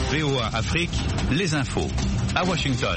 VOA Afrique, les infos. À Washington.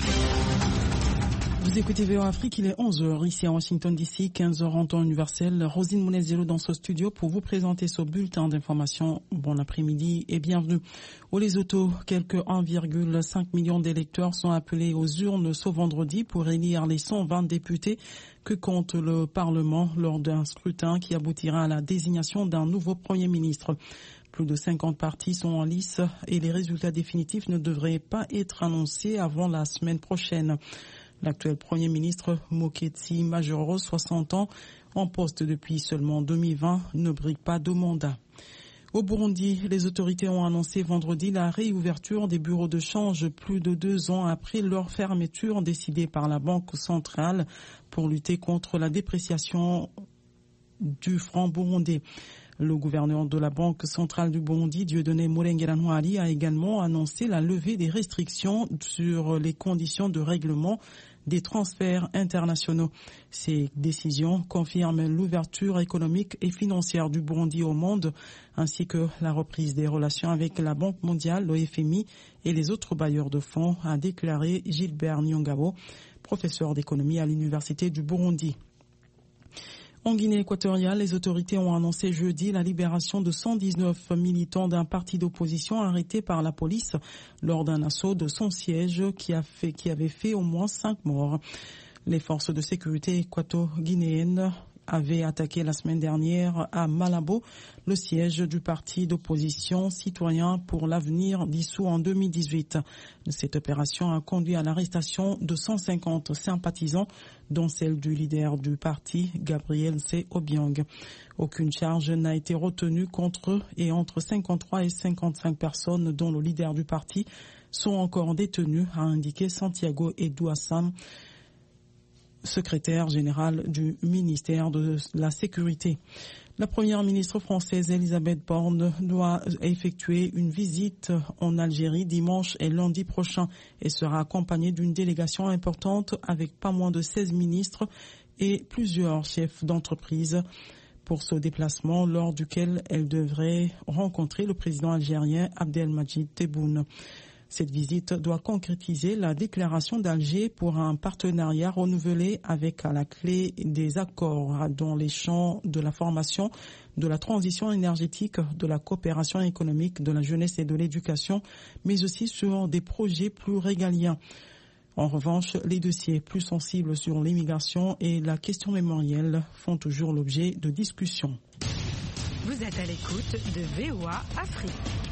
Vous écoutez VOA Afrique, il est 11h ici à Washington DC, 15h en temps universel. Rosine Mounezero dans ce studio pour vous présenter ce bulletin d'information. Bon après-midi et bienvenue. Au Lesotho, quelques 1,5 million d'électeurs sont appelés aux urnes ce vendredi pour élire les 120 députés que compte le Parlement lors d'un scrutin qui aboutira à la désignation d'un nouveau Premier ministre. Plus de 50 partis sont en lice et les résultats définitifs ne devraient pas être annoncés avant la semaine prochaine. L'actuel Premier ministre Moketsi Majoro, 60 ans, en poste depuis seulement 2020, ne brigue pas de mandat. Au Burundi, les autorités ont annoncé vendredi la réouverture des bureaux de change plus de 2 ans après leur fermeture décidée par la Banque centrale pour lutter contre la dépréciation du franc burundais. Le gouverneur de la Banque centrale du Burundi, Dieudonné Mulengera-Ntwari, a également annoncé la levée des restrictions sur les conditions de règlement des transferts internationaux. Ces décisions confirment l'ouverture économique et financière du Burundi au monde, ainsi que la reprise des relations avec la Banque mondiale, le FMI et les autres bailleurs de fonds, a déclaré Gilbert Nyongabo, professeur d'économie à l'Université du Burundi. En Guinée équatoriale, les autorités ont annoncé jeudi la libération de 119 militants d'un parti d'opposition arrêtés par la police lors d'un assaut de son siège qui avait fait au moins 5 morts. Les forces de sécurité équato-guinéennes avaient attaqué la semaine dernière à Malabo le siège du parti d'opposition Citoyens pour l'avenir dissous en 2018. Cette opération a conduit à l'arrestation de 150 sympathisants, dont celle du leader du parti, Gabriel C. Obiang. Aucune charge n'a été retenue contre eux et entre 53 et 55 personnes, dont le leader du parti, sont encore détenues, a indiqué Santiago Edouassam, secrétaire général du ministère de la Sécurité. La première ministre française Elisabeth Borne doit effectuer une visite en Algérie dimanche et lundi prochain et sera accompagnée d'une délégation importante avec pas moins de 16 ministres et plusieurs chefs d'entreprise pour ce déplacement lors duquel elle devrait rencontrer le président algérien Abdelmadjid Tebboune. Cette visite doit concrétiser la déclaration d'Alger pour un partenariat renouvelé avec à la clé des accords dans les champs de la formation, de la transition énergétique, de la coopération économique, de la jeunesse et de l'éducation, mais aussi sur des projets plus régaliens. En revanche, les dossiers plus sensibles sur l'immigration et la question mémorielle font toujours l'objet de discussions. Vous êtes à l'écoute de VOA Afrique.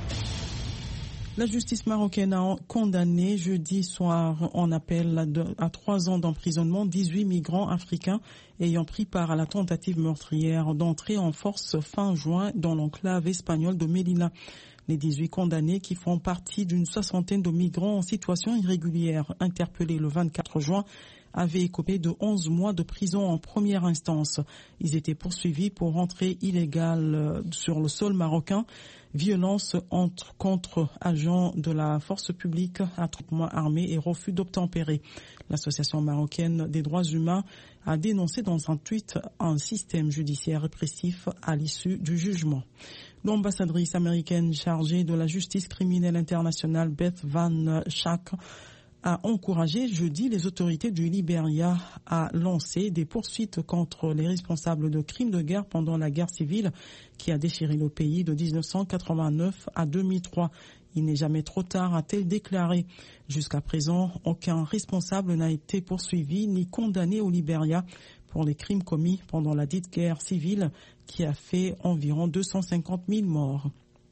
La justice marocaine a condamné jeudi soir en appel à 3 ans d'emprisonnement 18 migrants africains ayant pris part à la tentative meurtrière d'entrer en force fin juin dans l'enclave espagnole de Melilla. Les 18 condamnés, qui font partie d'une 60aine de migrants en situation irrégulière interpellés le 24 juin, avaient écopé de 11 mois de prison en première instance. Ils étaient poursuivis pour entrée illégale sur le sol marocain, violence contre agents de la force publique, attroupement armé et refus d'obtempérer. L'Association marocaine des droits humains a dénoncé dans un tweet un système judiciaire répressif à l'issue du jugement. L'ambassadrice américaine chargée de la justice criminelle internationale, Beth Van Schaak, a encouragé jeudi les autorités du Libéria à lancer des poursuites contre les responsables de crimes de guerre pendant la guerre civile qui a déchiré le pays de 1989 à 2003. Il n'est jamais trop tard, a-t-elle déclaré. Jusqu'à présent, aucun responsable n'a été poursuivi ni condamné au Libéria pour les crimes commis pendant la dite guerre civile qui a fait environ 250 000 morts.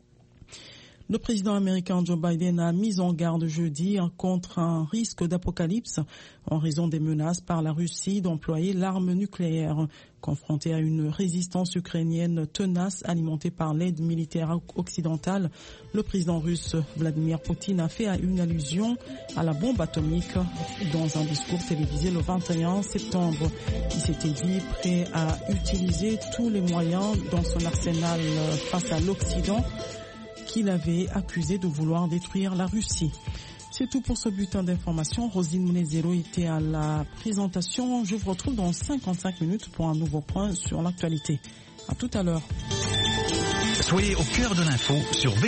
Le président américain Joe Biden a mis en garde jeudi contre un risque d'apocalypse en raison des menaces par la Russie d'employer l'arme nucléaire. Confronté à une résistance ukrainienne tenace alimentée par l'aide militaire occidentale, le président russe Vladimir Poutine a fait une allusion à la bombe atomique dans un discours télévisé le 21 septembre. Il s'était dit prêt à utiliser tous les moyens dans son arsenal face à l'Occident, qu'il avait accusé de vouloir détruire la Russie. C'est tout pour ce bulletin d'information. Rosine Mounezero était à la présentation. Je vous retrouve dans 55 minutes pour un nouveau point sur l'actualité. À tout à l'heure. Soyez au cœur de l'info sur